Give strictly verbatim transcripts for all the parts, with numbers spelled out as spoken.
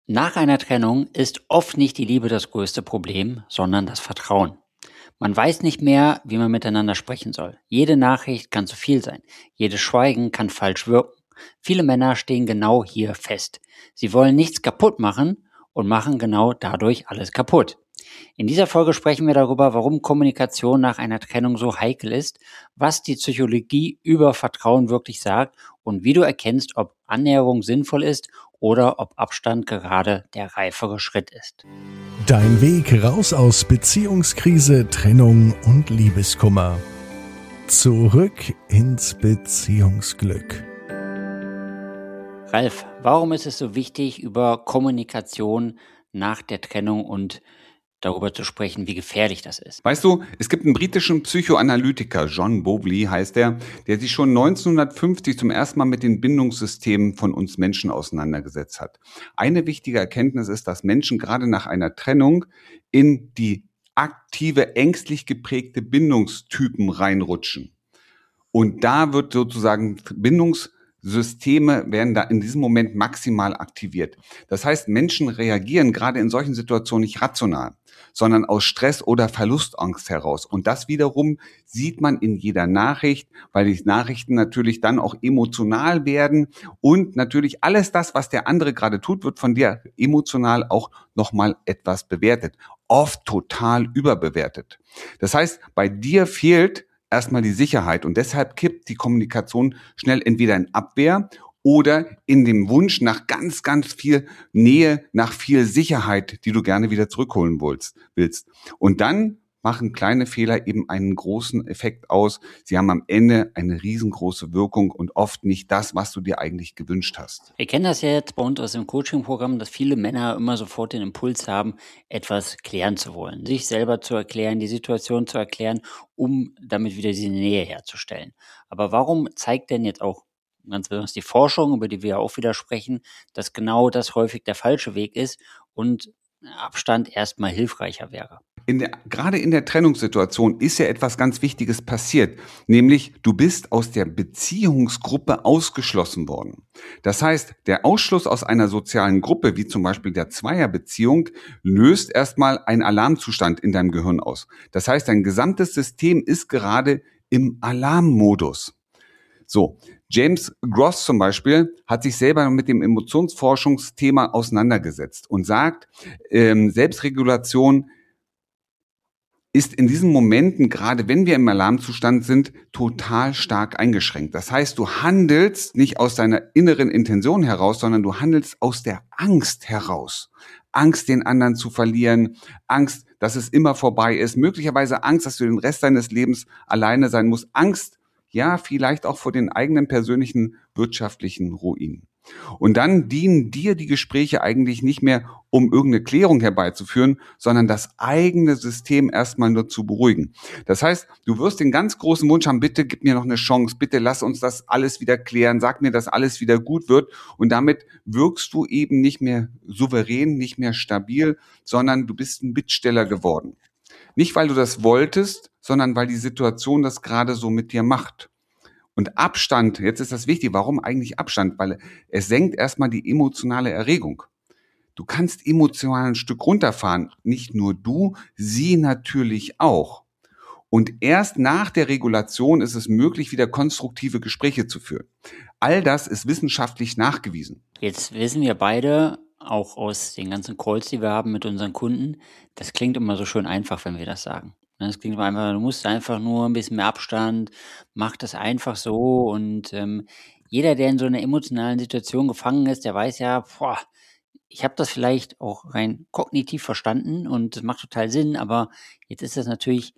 Nach einer Trennung ist oft nicht die Liebe das größte Problem, sondern das Vertrauen. Man weiß nicht mehr, wie man miteinander sprechen soll. Jede Nachricht kann zu viel sein. Jedes Schweigen kann falsch wirken. Viele Männer stehen genau hier fest. Sie wollen nichts kaputt machen und machen genau dadurch alles kaputt. In dieser Folge sprechen wir darüber, warum Kommunikation nach einer Trennung so heikel ist, was die Psychologie über Vertrauen wirklich sagt und wie du erkennst, ob Annäherung sinnvoll ist oder ob Abstand gerade der reifere Schritt ist. Dein Weg raus aus Beziehungskrise, Trennung und Liebeskummer. Zurück ins Beziehungsglück. Ralf, warum ist es so wichtig, über Kommunikation nach der Trennung und darüber zu sprechen, wie gefährlich das ist? Weißt du, es gibt einen britischen Psychoanalytiker, John Bowlby heißt er, der sich schon neunzehnhundertfünfzig zum ersten Mal mit den Bindungssystemen von uns Menschen auseinandergesetzt hat. Eine wichtige Erkenntnis ist, dass Menschen gerade nach einer Trennung in die aktive, ängstlich geprägte Bindungstypen reinrutschen. Und da wird sozusagen Bindungssysteme werden da in diesem Moment maximal aktiviert. Das heißt, Menschen reagieren gerade in solchen Situationen nicht rational, sondern aus Stress oder Verlustangst heraus. Und das wiederum sieht man in jeder Nachricht, weil die Nachrichten natürlich dann auch emotional werden und natürlich alles das, was der andere gerade tut, wird von dir emotional auch nochmal etwas bewertet. Oft total überbewertet. Das heißt, bei dir fehlt erstmal die Sicherheit und deshalb kippt die Kommunikation schnell entweder in Abwehr oder in dem Wunsch nach ganz, ganz viel Nähe, nach viel Sicherheit, die du gerne wieder zurückholen willst. Und dann machen kleine Fehler eben einen großen Effekt aus. Sie haben am Ende eine riesengroße Wirkung und oft nicht das, was du dir eigentlich gewünscht hast. Wir kennen das ja jetzt bei uns aus dem Coaching-Programm, dass viele Männer immer sofort den Impuls haben, etwas klären zu wollen, sich selber zu erklären, die Situation zu erklären, um damit wieder diese Nähe herzustellen. Aber warum zeigt denn jetzt auch ganz besonders die Forschung, über die wir ja auch wieder sprechen, dass genau das häufig der falsche Weg ist und Abstand erstmal hilfreicher wäre? In der, gerade in der Trennungssituation ist ja etwas ganz Wichtiges passiert, nämlich du bist aus der Beziehungsgruppe ausgeschlossen worden. Das heißt, der Ausschluss aus einer sozialen Gruppe, wie zum Beispiel der Zweierbeziehung, löst erstmal einen Alarmzustand in deinem Gehirn aus. Das heißt, dein gesamtes System ist gerade im Alarmmodus. So, James Gross zum Beispiel hat sich selber mit dem Emotionsforschungsthema auseinandergesetzt und sagt, ähm, Selbstregulation ist in diesen Momenten, gerade wenn wir im Alarmzustand sind, total stark eingeschränkt. Das heißt, du handelst nicht aus deiner inneren Intention heraus, sondern du handelst aus der Angst heraus. Angst, den anderen zu verlieren, Angst, dass es immer vorbei ist, möglicherweise Angst, dass du den Rest deines Lebens alleine sein musst, Angst, ja, vielleicht auch vor den eigenen persönlichen wirtschaftlichen Ruin. Und dann dienen dir die Gespräche eigentlich nicht mehr, um irgendeine Klärung herbeizuführen, sondern das eigene System erstmal nur zu beruhigen. Das heißt, du wirst den ganz großen Wunsch haben, bitte gib mir noch eine Chance, bitte lass uns das alles wieder klären, sag mir, dass alles wieder gut wird. Und damit wirkst du eben nicht mehr souverän, nicht mehr stabil, sondern du bist ein Bittsteller geworden. Nicht, weil du das wolltest, sondern weil die Situation das gerade so mit dir macht. Und Abstand, jetzt ist das wichtig, warum eigentlich Abstand? Weil es senkt erstmal die emotionale Erregung. Du kannst emotional ein Stück runterfahren. Nicht nur du, sie natürlich auch. Und erst nach der Regulation ist es möglich, wieder konstruktive Gespräche zu führen. All das ist wissenschaftlich nachgewiesen. Jetzt wissen wir beide, auch aus den ganzen Calls, die wir haben mit unseren Kunden, das klingt immer so schön einfach, wenn wir das sagen. Das klingt immer einfach, du musst einfach nur ein bisschen mehr Abstand, mach das einfach so. Und ähm, jeder, der in so einer emotionalen Situation gefangen ist, der weiß ja, boah, ich habe das vielleicht auch rein kognitiv verstanden und das macht total Sinn, aber jetzt ist das natürlich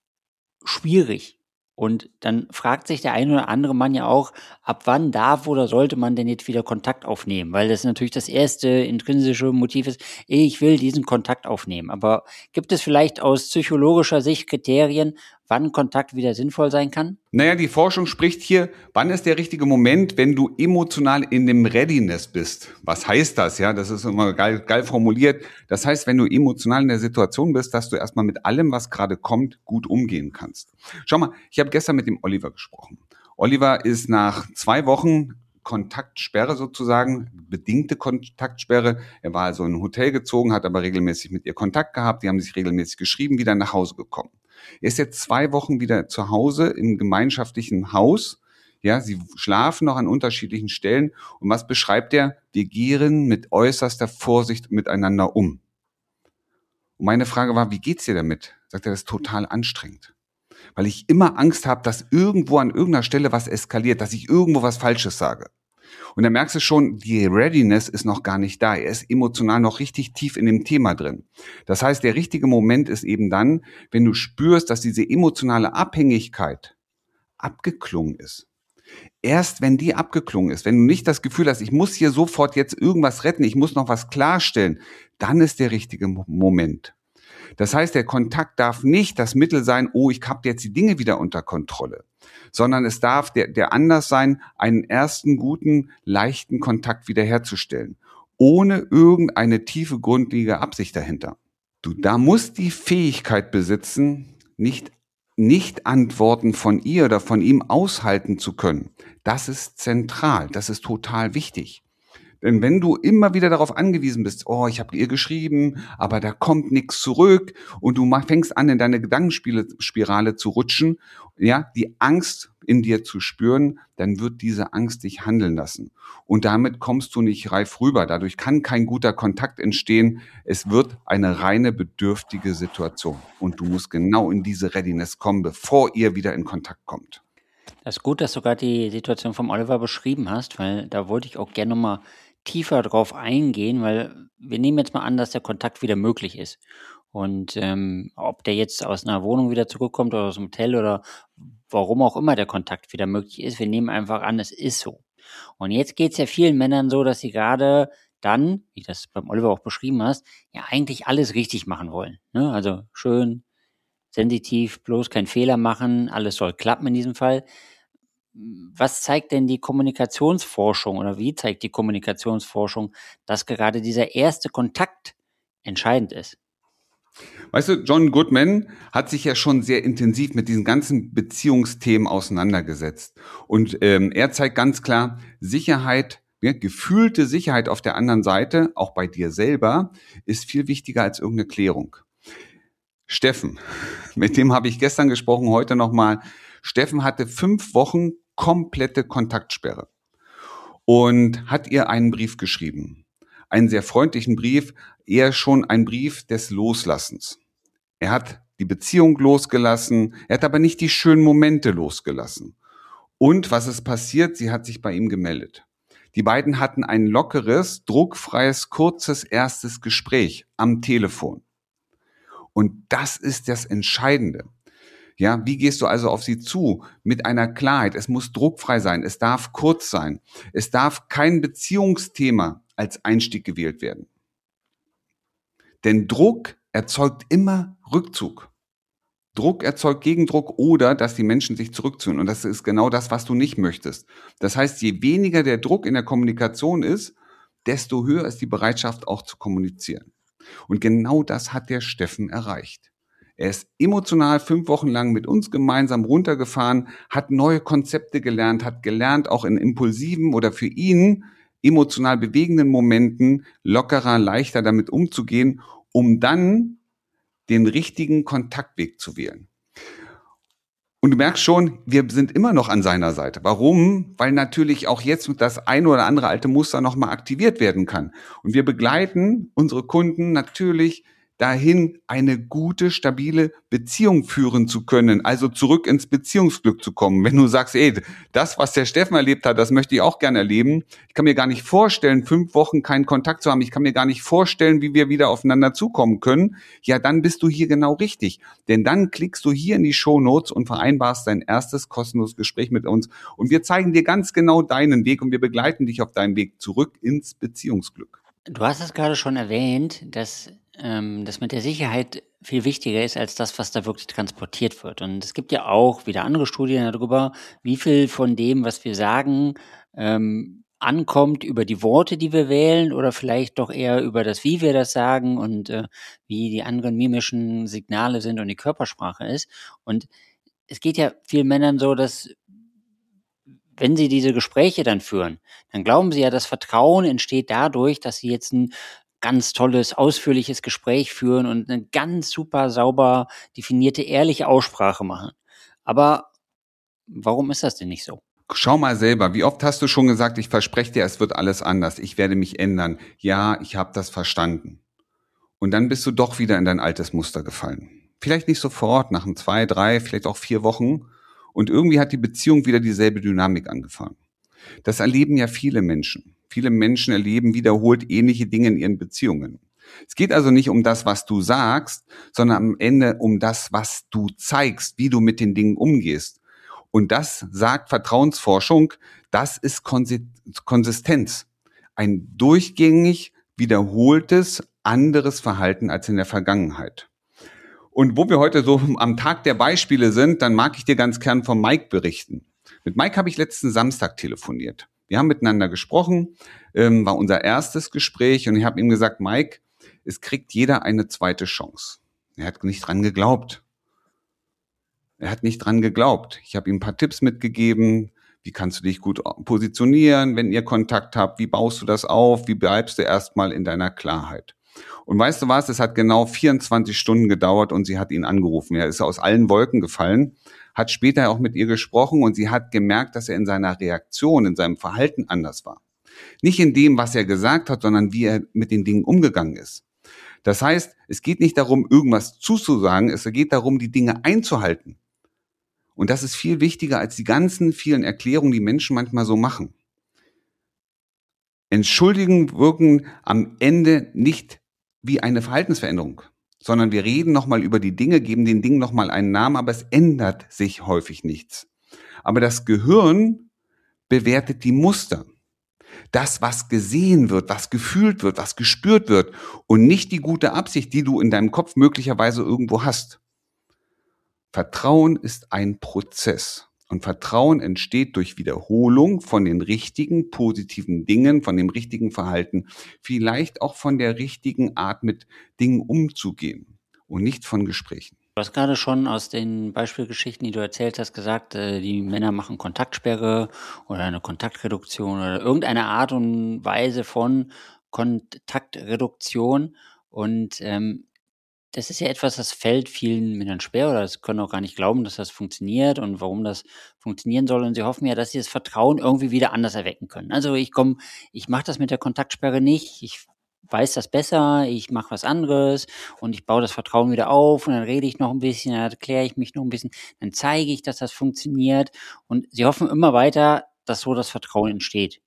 schwierig. Und dann fragt sich der eine oder andere Mann ja auch, ab wann darf oder sollte man denn jetzt wieder Kontakt aufnehmen? Weil das natürlich das erste intrinsische Motiv ist, ich will diesen Kontakt aufnehmen. Aber gibt es vielleicht aus psychologischer Sicht Kriterien, wann Kontakt wieder sinnvoll sein kann? Naja, die Forschung spricht hier, wann ist der richtige Moment, wenn du emotional in dem Readiness bist. Was heißt das? Ja, das ist immer geil, geil formuliert. Das heißt, wenn du emotional in der Situation bist, dass du erstmal mit allem, was gerade kommt, gut umgehen kannst. Schau mal, ich habe gestern mit dem Oliver gesprochen. Oliver ist nach zwei Wochen Kontaktsperre sozusagen, bedingte Kontaktsperre. Er war also in ein Hotel gezogen, hat aber regelmäßig mit ihr Kontakt gehabt, die haben sich regelmäßig geschrieben, wieder nach Hause gekommen. Er ist jetzt zwei Wochen wieder zu Hause im gemeinschaftlichen Haus. Ja, sie schlafen noch an unterschiedlichen Stellen. Und was beschreibt er? Wir gehen mit äußerster Vorsicht miteinander um. Und meine Frage war, wie geht's dir damit? Sagt er, das ist total anstrengend. Weil ich immer Angst habe, dass irgendwo an irgendeiner Stelle was eskaliert, dass ich irgendwo was Falsches sage. Und da merkst du schon, die Readiness ist noch gar nicht da. Er ist emotional noch richtig tief in dem Thema drin. Das heißt, der richtige Moment ist eben dann, wenn du spürst, dass diese emotionale Abhängigkeit abgeklungen ist. Erst wenn die abgeklungen ist, wenn du nicht das Gefühl hast, ich muss hier sofort jetzt irgendwas retten, ich muss noch was klarstellen, dann ist der richtige Moment. Das heißt, der Kontakt darf nicht das Mittel sein, oh, ich habe jetzt die Dinge wieder unter Kontrolle, sondern es darf der, der Anlass sein, einen ersten guten, leichten Kontakt wiederherzustellen, ohne irgendeine tiefe, grundlegende Absicht dahinter. Du, da musst die Fähigkeit besitzen, nicht, nicht Antworten von ihr oder von ihm aushalten zu können. Das ist zentral, das ist total wichtig. Denn wenn du immer wieder darauf angewiesen bist, oh, ich habe ihr geschrieben, aber da kommt nichts zurück und du fängst an, in deine Gedankenspirale zu rutschen, ja, die Angst in dir zu spüren, dann wird diese Angst dich handeln lassen. Und damit kommst du nicht reif rüber. Dadurch kann kein guter Kontakt entstehen. Es wird eine reine bedürftige Situation. Und du musst genau in diese Readiness kommen, bevor ihr wieder in Kontakt kommt. Das ist gut, dass du gerade die Situation vom Oliver beschrieben hast, weil da wollte ich auch gerne nochmal tiefer drauf eingehen, weil wir nehmen jetzt mal an, dass der Kontakt wieder möglich ist. Und ähm, ob der jetzt aus einer Wohnung wieder zurückkommt oder aus dem Hotel oder warum auch immer der Kontakt wieder möglich ist, wir nehmen einfach an, es ist so. Und jetzt geht es ja vielen Männern so, dass sie gerade dann, wie du das beim Oliver auch beschrieben hast, ja eigentlich alles richtig machen wollen. Ne? Also schön, sensitiv, bloß keinen Fehler machen, alles soll klappen in diesem Fall. Was zeigt denn die Kommunikationsforschung oder wie zeigt die Kommunikationsforschung, dass gerade dieser erste Kontakt entscheidend ist? Weißt du, John Goodman hat sich ja schon sehr intensiv mit diesen ganzen Beziehungsthemen auseinandergesetzt. Und ähm, er zeigt ganz klar, Sicherheit, ja, gefühlte Sicherheit auf der anderen Seite, auch bei dir selber, ist viel wichtiger als irgendeine Klärung. Steffen, mit dem habe ich gestern gesprochen, heute nochmal. Steffen hatte fünf Wochen komplette Kontaktsperre und hat ihr einen Brief geschrieben. Einen sehr freundlichen Brief, eher schon ein Brief des Loslassens. Er hat die Beziehung losgelassen, er hat aber nicht die schönen Momente losgelassen. Und was ist passiert? Sie hat sich bei ihm gemeldet. Die beiden hatten ein lockeres, druckfreies, kurzes erstes Gespräch am Telefon. Und das ist das Entscheidende. Ja, wie gehst du also auf sie zu? Mit einer Klarheit. Es muss druckfrei sein. Es darf kurz sein. Es darf kein Beziehungsthema als Einstieg gewählt werden. Denn Druck erzeugt immer Rückzug. Druck erzeugt Gegendruck oder dass die Menschen sich zurückziehen. Und das ist genau das, was du nicht möchtest. Das heißt, je weniger der Druck in der Kommunikation ist, desto höher ist die Bereitschaft auch zu kommunizieren. Und genau das hat der Steffen erreicht. Er ist emotional fünf Wochen lang mit uns gemeinsam runtergefahren, hat neue Konzepte gelernt, hat gelernt, auch in impulsiven oder für ihn emotional bewegenden Momenten lockerer, leichter damit umzugehen, um dann den richtigen Kontaktweg zu wählen. Und du merkst schon, wir sind immer noch an seiner Seite. Warum? Weil natürlich auch jetzt das eine oder andere alte Muster nochmal aktiviert werden kann. Und wir begleiten unsere Kunden natürlich dahin, eine gute, stabile Beziehung führen zu können, also zurück ins Beziehungsglück zu kommen. Wenn du sagst, ey, das, was der Steffen erlebt hat, das möchte ich auch gerne erleben. Ich kann mir gar nicht vorstellen, fünf Wochen keinen Kontakt zu haben. Ich kann mir gar nicht vorstellen, wie wir wieder aufeinander zukommen können. Ja, dann bist du hier genau richtig. Denn dann klickst du hier in die Shownotes und vereinbarst dein erstes kostenloses Gespräch mit uns. Und wir zeigen dir ganz genau deinen Weg und wir begleiten dich auf deinem Weg zurück ins Beziehungsglück. Du hast es gerade schon erwähnt, dass ähm, das mit der Sicherheit viel wichtiger ist als das, was da wirklich transportiert wird. Und es gibt ja auch wieder andere Studien darüber, wie viel von dem, was wir sagen, ähm, ankommt über die Worte, die wir wählen oder vielleicht doch eher über das, wie wir das sagen und äh, wie die anderen mimischen Signale sind und die Körpersprache ist. Und es geht ja vielen Männern so, dass wenn Sie diese Gespräche dann führen, dann glauben Sie ja, das Vertrauen entsteht dadurch, dass Sie jetzt ein ganz tolles, ausführliches Gespräch führen und eine ganz super sauber definierte, ehrliche Aussprache machen. Aber warum ist das denn nicht so? Schau mal selber, wie oft hast du schon gesagt, ich verspreche dir, es wird alles anders, ich werde mich ändern. Ja, ich habe das verstanden. Und dann bist du doch wieder in dein altes Muster gefallen. Vielleicht nicht sofort, nach zwei, drei, vielleicht auch vier Wochen. Und irgendwie hat die Beziehung wieder dieselbe Dynamik angefangen. Das erleben ja viele Menschen. Viele Menschen erleben wiederholt ähnliche Dinge in ihren Beziehungen. Es geht also nicht um das, was du sagst, sondern am Ende um das, was du zeigst, wie du mit den Dingen umgehst. Und das sagt Vertrauensforschung, das ist Konsistenz. Ein durchgängig wiederholtes, anderes Verhalten als in der Vergangenheit. Und wo wir heute so am Tag der Beispiele sind, dann mag ich dir ganz gern von Mike berichten. Mit Mike habe ich letzten Samstag telefoniert. Wir haben miteinander gesprochen, ähm, war unser erstes Gespräch und ich habe ihm gesagt, Mike, es kriegt jeder eine zweite Chance. Er hat nicht dran geglaubt. Er hat nicht dran geglaubt. Ich habe ihm ein paar Tipps mitgegeben. Wie kannst du dich gut positionieren, wenn ihr Kontakt habt? Wie baust du das auf? Wie bleibst du erstmal in deiner Klarheit? Und weißt du was? Es hat genau vierundzwanzig Stunden gedauert und sie hat ihn angerufen. Er ist aus allen Wolken gefallen, hat später auch mit ihr gesprochen und sie hat gemerkt, dass er in seiner Reaktion, in seinem Verhalten anders war. Nicht in dem, was er gesagt hat, sondern wie er mit den Dingen umgegangen ist. Das heißt, es geht nicht darum, irgendwas zuzusagen, es geht darum, die Dinge einzuhalten. Und das ist viel wichtiger als die ganzen vielen Erklärungen, die Menschen manchmal so machen. Entschuldigen wirken am Ende nicht wie eine Verhaltensveränderung, sondern wir reden nochmal über die Dinge, geben den Dingen nochmal einen Namen, aber es ändert sich häufig nichts. Aber das Gehirn bewertet die Muster. Das, was gesehen wird, was gefühlt wird, was gespürt wird und nicht die gute Absicht, die du in deinem Kopf möglicherweise irgendwo hast. Vertrauen ist ein Prozess und Vertrauen entsteht durch Wiederholung von den richtigen, positiven Dingen, von dem richtigen Verhalten, vielleicht auch von der richtigen Art, mit Dingen umzugehen und nicht von Gesprächen. Du hast gerade schon aus den Beispielgeschichten, die du erzählt hast, gesagt, äh, die Männer machen Kontaktsperre oder eine Kontaktreduktion oder irgendeine Art und Weise von Kontaktreduktion und ähm, das ist ja etwas, das fällt vielen Männern schwer oder das können auch gar nicht glauben, dass das funktioniert und warum das funktionieren soll. Und sie hoffen ja, dass sie das Vertrauen irgendwie wieder anders erwecken können. Also ich komme, ich mache das mit der Kontaktsperre nicht, ich weiß das besser, ich mache was anderes und ich baue das Vertrauen wieder auf und dann rede ich noch ein bisschen, dann erkläre ich mich noch ein bisschen, dann zeige ich, dass das funktioniert. Und sie hoffen immer weiter, dass so das Vertrauen entsteht.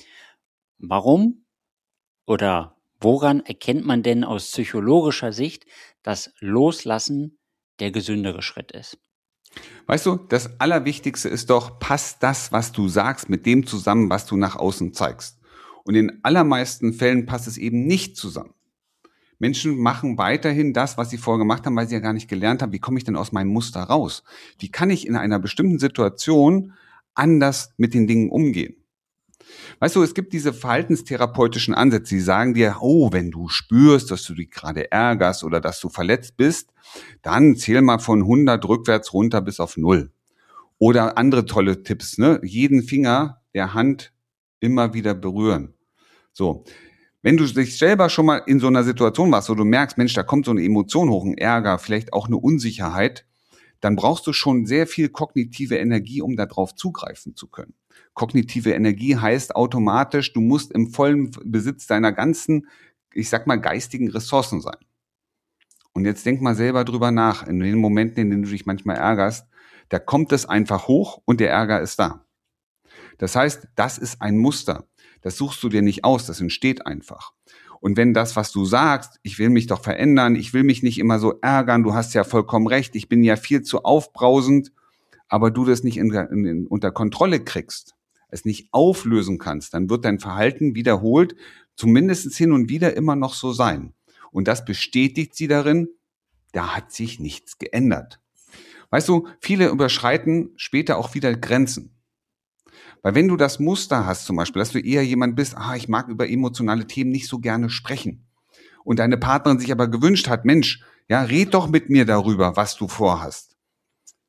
Warum? Oder woran erkennt man denn aus psychologischer Sicht, dass Loslassen der gesündere Schritt ist? Weißt du, das Allerwichtigste ist doch, passt das, was du sagst, mit dem zusammen, was du nach außen zeigst. Und in allermeisten Fällen passt es eben nicht zusammen. Menschen machen weiterhin das, was sie vorher gemacht haben, weil sie ja gar nicht gelernt haben, wie komme ich denn aus meinem Muster raus? Wie kann ich in einer bestimmten Situation anders mit den Dingen umgehen? Weißt du, es gibt diese verhaltenstherapeutischen Ansätze, die sagen dir, oh, wenn du spürst, dass du dich gerade ärgerst oder dass du verletzt bist, dann zähl mal von hundert rückwärts runter bis auf null. Oder andere tolle Tipps, ne? Jeden Finger der Hand immer wieder berühren. So. Wenn du dich selber schon mal in so einer Situation warst, wo du merkst, Mensch, da kommt so eine Emotion hoch, ein Ärger, vielleicht auch eine Unsicherheit, dann brauchst du schon sehr viel kognitive Energie, um darauf zugreifen zu können. Kognitive Energie heißt automatisch, du musst im vollen Besitz deiner ganzen, ich sag mal, geistigen Ressourcen sein. Und jetzt denk mal selber drüber nach, in den Momenten, in denen du dich manchmal ärgerst, da kommt es einfach hoch und der Ärger ist da. Das heißt, das ist ein Muster. Das suchst du dir nicht aus, das entsteht einfach. Und wenn das, was du sagst, ich will mich doch verändern, ich will mich nicht immer so ärgern, du hast ja vollkommen recht, ich bin ja viel zu aufbrausend, aber du das nicht in, in, unter Kontrolle kriegst, es nicht auflösen kannst, dann wird dein Verhalten wiederholt, zumindest hin und wieder immer noch so sein. Und das bestätigt sie darin, da hat sich nichts geändert. Weißt du, viele überschreiten später auch wieder Grenzen. Weil wenn du das Muster hast zum Beispiel, dass du eher jemand bist, ah, ich mag über emotionale Themen nicht so gerne sprechen. Und deine Partnerin sich aber gewünscht hat, Mensch, ja, red doch mit mir darüber, was du vorhast.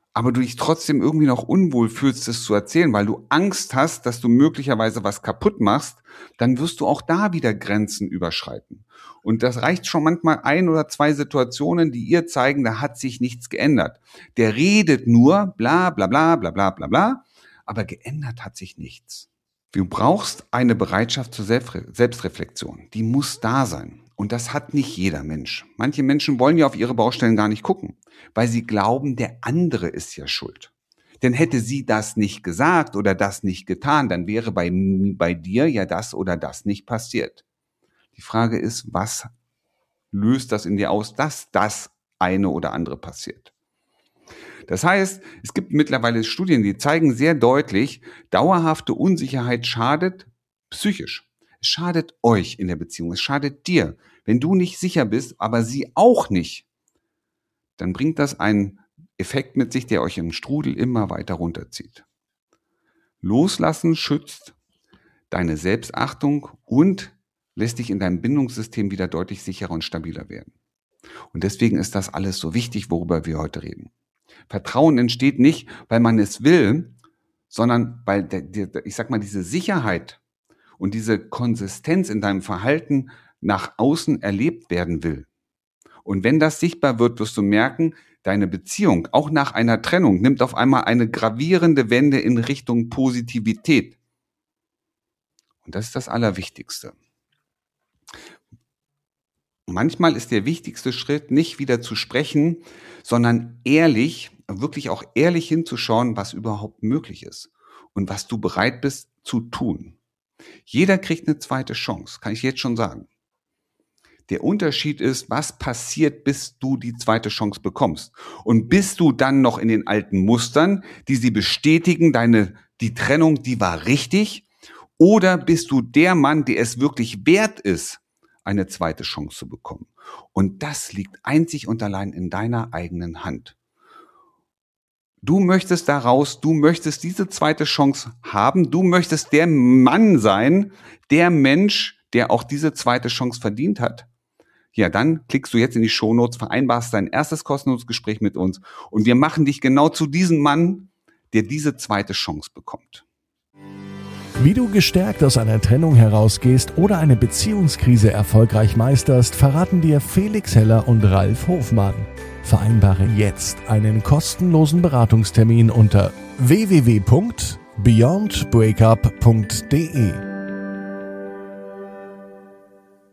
aber du dich trotzdem irgendwie noch unwohl fühlst, das zu erzählen, weil du Angst hast, dass du möglicherweise was kaputt machst, dann wirst du auch da wieder Grenzen überschreiten. Und das reicht schon manchmal ein oder zwei Situationen, die ihr zeigen, da hat sich nichts geändert. Der redet nur, bla bla bla bla bla bla bla, aber geändert hat sich nichts. Du brauchst eine Bereitschaft zur Selbstreflexion. Die muss da sein. Und das hat nicht jeder Mensch. Manche Menschen wollen ja auf ihre Baustellen gar nicht gucken, weil sie glauben, der andere ist ja schuld. Denn hätte sie das nicht gesagt oder das nicht getan, dann wäre bei, bei dir ja das oder das nicht passiert. Die Frage ist, was löst das in dir aus, dass das eine oder andere passiert? Das heißt, es gibt mittlerweile Studien, die zeigen sehr deutlich, dauerhafte Unsicherheit schadet psychisch. Es schadet euch in der Beziehung, es schadet dir. Wenn du nicht sicher bist, aber sie auch nicht, dann bringt das einen Effekt mit sich, der euch im Strudel immer weiter runterzieht. Loslassen schützt deine Selbstachtung und lässt dich in deinem Bindungssystem wieder deutlich sicherer und stabiler werden. Und deswegen ist das alles so wichtig, worüber wir heute reden. Vertrauen entsteht nicht, weil man es will, sondern weil, der, der, ich sag mal, diese Sicherheit und diese Konsistenz in deinem Verhalten nach außen erlebt werden will. Und wenn das sichtbar wird, wirst du merken, deine Beziehung, auch nach einer Trennung, nimmt auf einmal eine gravierende Wende in Richtung Positivität. Und das ist das Allerwichtigste. Manchmal ist der wichtigste Schritt, nicht wieder zu sprechen, sondern ehrlich, wirklich auch ehrlich hinzuschauen, was überhaupt möglich ist und was du bereit bist zu tun. Jeder kriegt eine zweite Chance, kann ich jetzt schon sagen. Der Unterschied ist, was passiert, bis du die zweite Chance bekommst. Und bist du dann noch in den alten Mustern, die sie bestätigen, deine, die Trennung, die war richtig? Oder bist du der Mann, der es wirklich wert ist, eine zweite Chance zu bekommen? Und das liegt einzig und allein in deiner eigenen Hand. Du möchtest daraus, du möchtest diese zweite Chance haben, du möchtest der Mann sein, der Mensch, der auch diese zweite Chance verdient hat. Ja, dann klickst du jetzt in die Shownotes, vereinbarst dein erstes kostenloses Gespräch mit uns und wir machen dich genau zu diesem Mann, der diese zweite Chance bekommt. Wie du gestärkt aus einer Trennung herausgehst oder eine Beziehungskrise erfolgreich meisterst, verraten dir Felix Heller und Ralf Hofmann. Vereinbare jetzt einen kostenlosen Beratungstermin unter w w w punkt beyond breakup punkt d e.